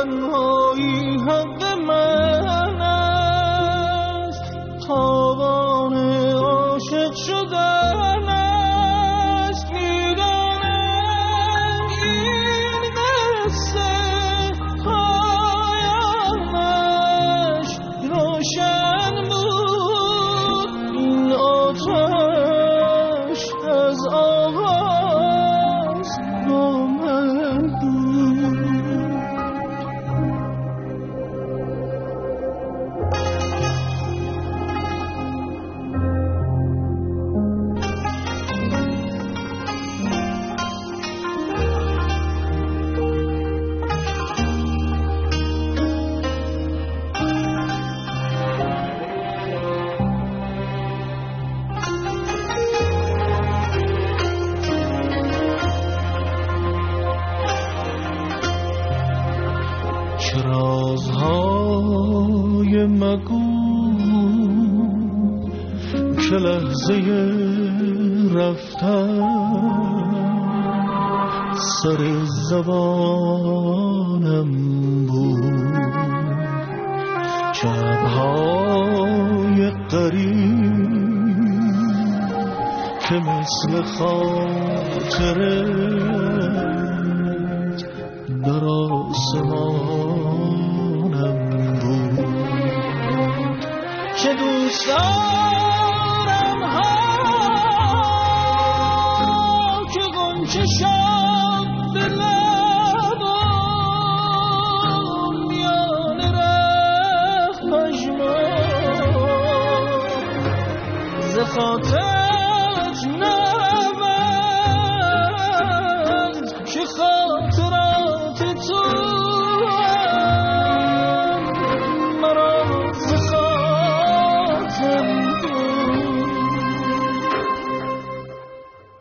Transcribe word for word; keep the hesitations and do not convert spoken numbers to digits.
تنهایی حق من است، تاوان عاشق شدن است. میدانم این قصه پایانش روشن بود، این آتش از آغاز با من بود. رازهای مگو که لحظه رفتن سر زبانم بود. شبهای قریب که مثل خاطرت در آسمانم بود. چه دوست دارم ها که غنچه شد به لبم میان ره پژمرد ز خاطر